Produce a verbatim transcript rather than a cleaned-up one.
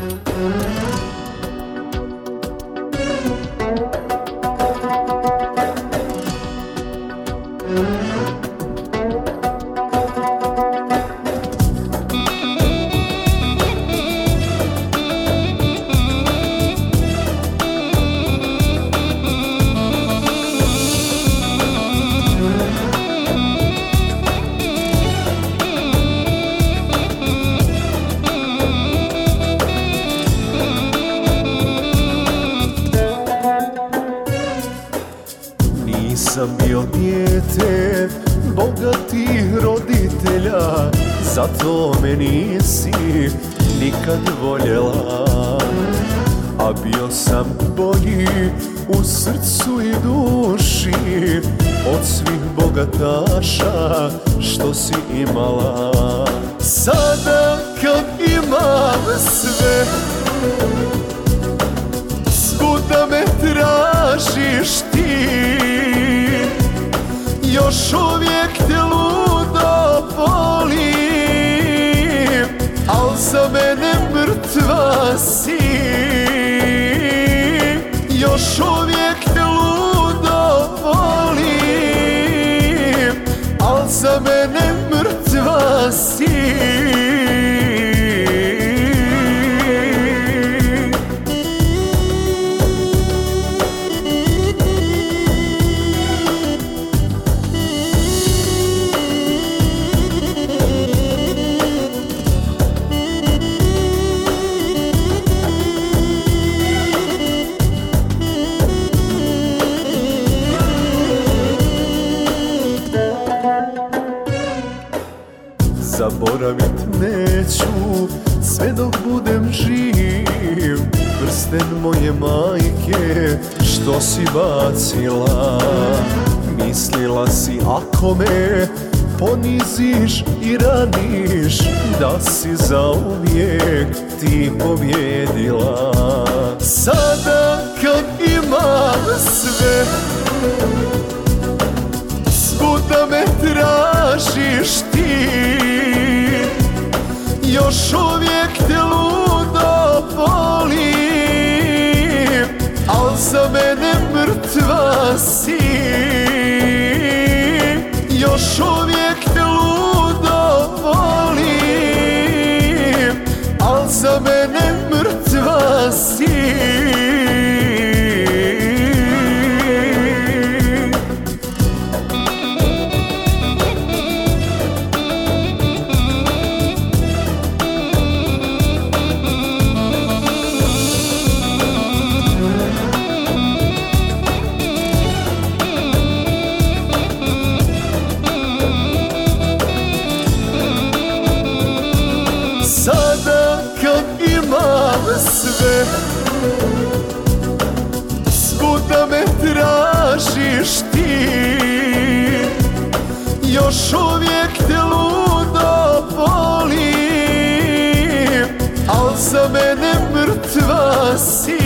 Nisam bio dijete bogatih roditelja, zato me nisi nikad voljela. A bio sam bolji u srcu i duši od svih bogataša što si imala. Sada kad imam sve, svuda me tražiš ti, još uvijek te ludo volim, al za mene mrtva si. Još uvijek te ludo volim, al za mene mrtva si. Zaboravit neću sve dok budem živ prsten moje majke što si bacila. Mislila si ako me poniziš i raniš, da si zauvijek ti pobjedila. Sada kad imam sve, svuda me tražiš ti, još uvijek te ludo volim, al za mene mrtva si. Još uvijek te ludo volim, al za mene mrtva si. Sada kad imam sve, svuda me tražiš ti, još uvijek te ludo volim, al za mene mrtva si.